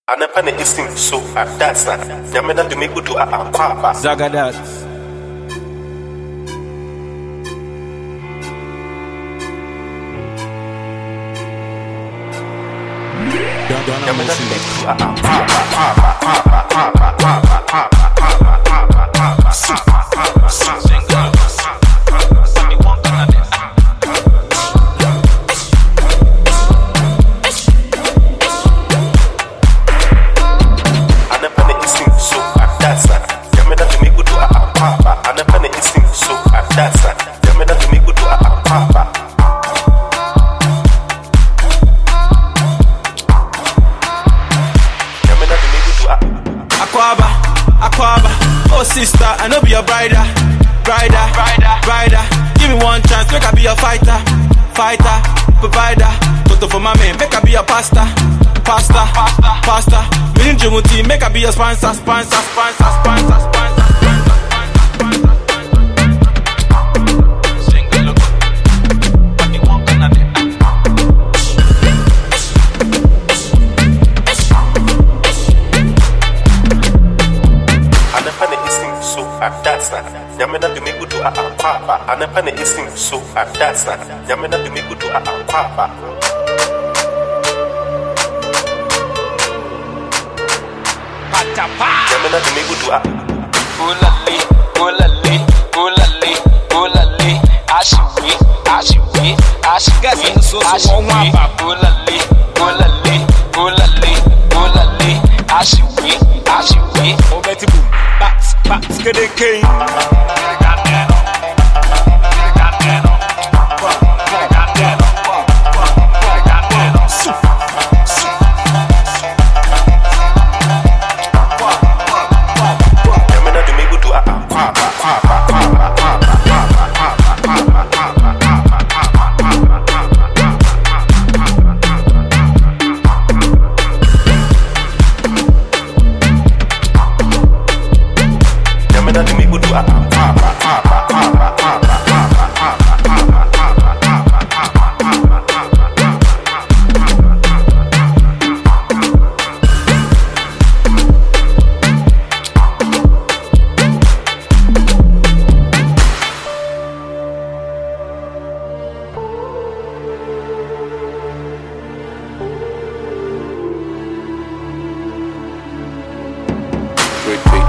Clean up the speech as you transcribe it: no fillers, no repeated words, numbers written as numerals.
Anapane isim so adasa. Yamena dumikudu akwapa. Zagadat. Yamena dumikudu akwapa. Aquaba, oh sister, I know be your brider. Give me one chance, make I be your fighter, provider. Toto for my man, make I be your pasta. Me and Jumuti, make I be your sponsor. Adasa, Yamena dumikudu akwapa. Anapane isim so adasa. Yamena dumikudu akwapa. Yamena dumikudu Ulali, ashiwi, Obeti boom, bats, get a king. Wait.